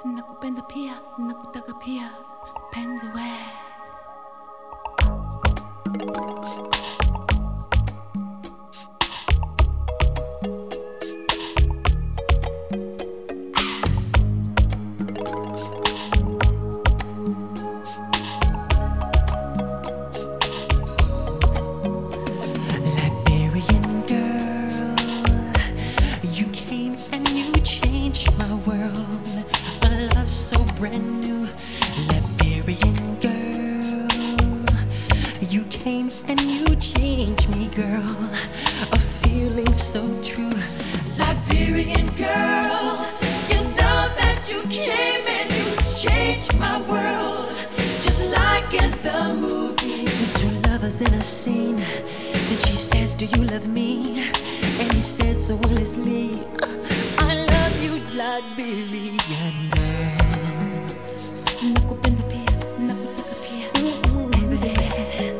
nakupenda pia, nakutaka pia, penzi we. Liberian girl, you came and you changed my world. A love so brand new. Liberian girl, you came and you changed me, girl. A feeling so true. Liberian girl, you know that you came and you changed my world, just like in the movies. Two lovers in a scene, then she says, do you love me? And he says so honestly, I love you, Liberian girl. Nakupenda pia, nakutaka pia, penzi we.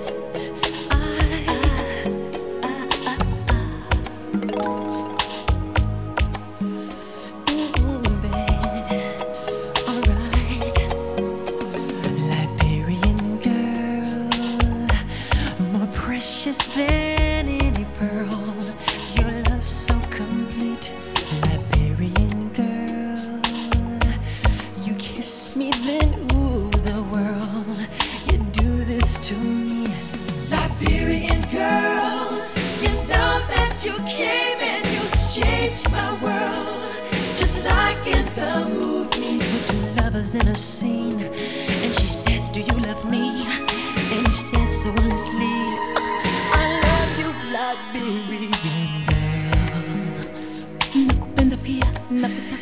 Liberian girl, more precious than any pearl. Your love so complete. Liberian girl, you kiss me, then ooh, the world. You do this to me. Liberian girl, you know that you came and you changed my world, just like in the movies. With two lovers in a scene, and she says, do you love me? And he says so honestly, I love you, Liberian girl. Nakupenda pia, nakutaka